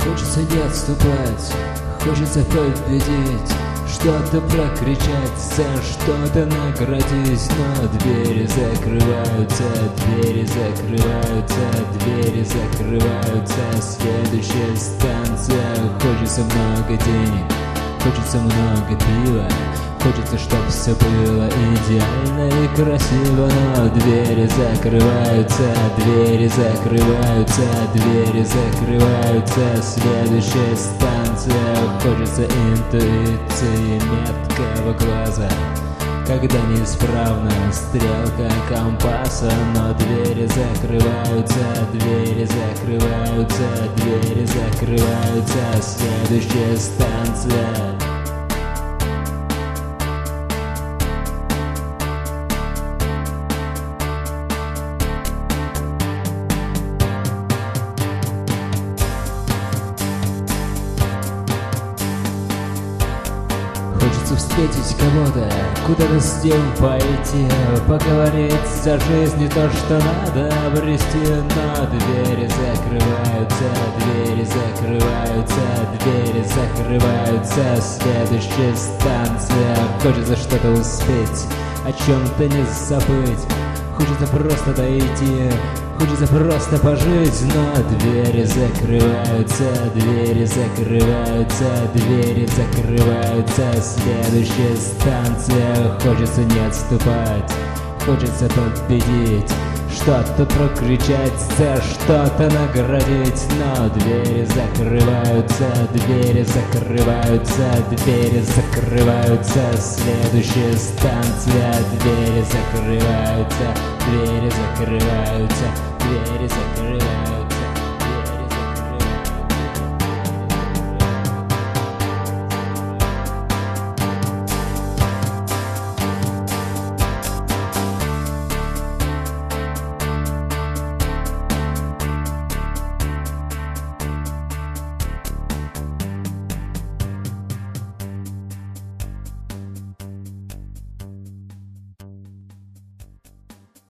Хочется не отступать, хочется победить, что-то прокричать, за что-то наградить. Но двери закрываются, двери закрываются, двери закрываются. Следующая станция. Хочется много денег, хочется много пива, хочется, чтоб все было идеально и красиво. Но двери закрываются, двери закрываются, двери закрываются. Следующая станция. Хочется интуиции, меткого глаза, когда неисправна стрелка компаса. Но двери закрываются, двери закрываются, двери закрываются. Следующая станция. Хочется встретить кого-то, куда-то с ним пойти, поговорить за жизнь, то, что надо обрести. Но двери закрываются, двери закрываются, двери закрываются. Следующая станция. Хочется что-то успеть, о чем-то не забыть, хочется просто дойти, хочется просто пожить. Но двери закрываются, двери закрываются, двери закрываются. Следующая станция. Хочется не отступать, хочется победить, что-то прокричать, за что-то наградить. Но двери закрываются, двери закрываются, двери закрываются. Следующая станция. Двери закрываются, двери закрываются, двери закрываются.